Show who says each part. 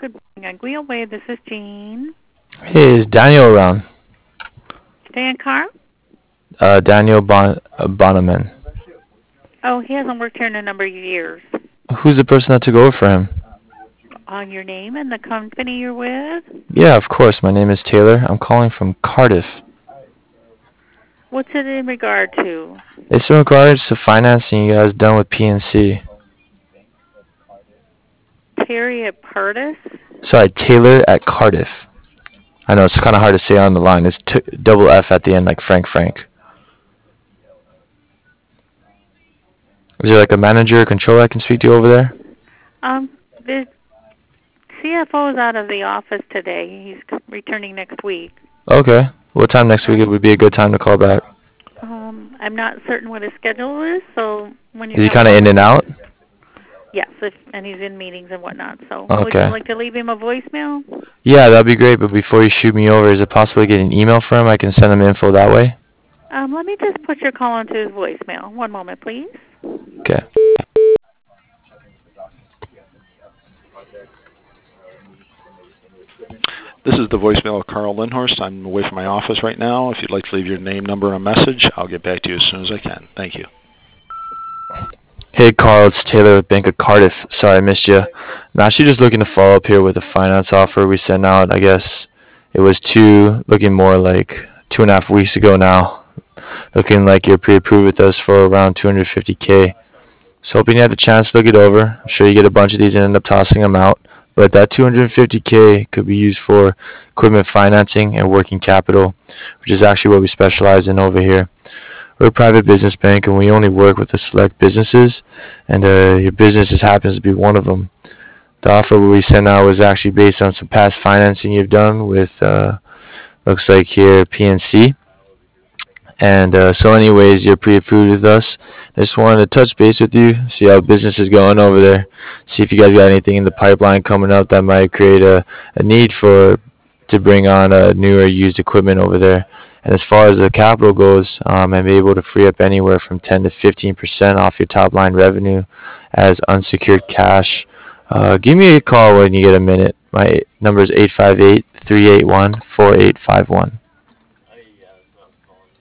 Speaker 1: Good morning, Aguila Way. This is Jean.
Speaker 2: Hey, is Daniel around?
Speaker 1: Dan Carr?
Speaker 2: Daniel Bonneman.
Speaker 1: Oh, he hasn't worked here in a number of years.
Speaker 2: Who's the person that took over for him?
Speaker 1: On your name and the company you're with?
Speaker 2: Yeah, of course. My name is Taylor. I'm calling from Cardiff.
Speaker 1: What's it in regard to?
Speaker 2: It's in regards to financing you guys done with PNC.
Speaker 1: Terry at Pardis?
Speaker 2: Sorry, Taylor at Cardiff. I know it's kind of hard to say on the line. It's double F at the end, like Frank. Is there like a manager or controller I can speak to over there?
Speaker 1: The CFO is out of the office today. He's returning next week.
Speaker 2: Okay. What time next week would be a good time to call back?
Speaker 1: I'm not certain what his schedule is, so when you
Speaker 2: Is he kind of in and out?
Speaker 1: Yes, and he's in meetings and whatnot. So
Speaker 2: Okay.
Speaker 1: would you like to leave him a voicemail?
Speaker 2: Yeah, that'd be great. But before you shoot me over, is it possible to get an email for him? I can send him info that way.
Speaker 1: Let me just put your call into his voicemail. One moment, please.
Speaker 2: Okay.
Speaker 3: This is the voicemail of Carl Lindhorst. I'm away from my office right now. If you'd like to leave your name, number, and a message, I'll get back to you as soon as I can. Thank you.
Speaker 2: Hey Carl, it's Taylor with Bank of Cardiff. Sorry I missed you. I'm actually just looking to follow up here with a finance offer we sent out. I guess it was looking more like 2.5 weeks ago now. Looking like you're pre-approved with us for around $250K. So hoping you had the chance to look it over. I'm sure you get a bunch of these and end up tossing them out. But that $250K could be used for equipment financing and working capital, which is actually what we specialize in over here. We're a private business bank, and we only work with the select businesses, and your business just happens to be one of them. The offer we sent out was actually based on some past financing you've done with, looks like here, PNC. And so anyways, you're pre-approved with us. I just wanted to touch base with you, see how business is going over there, see if you guys got anything in the pipeline coming up that might create a need to bring on new or used equipment over there. And as far as the capital goes, I'm able to free up anywhere from 10 to 15% off your top line revenue as unsecured cash. Give me a call when you get a minute. My number is 858-381-4851.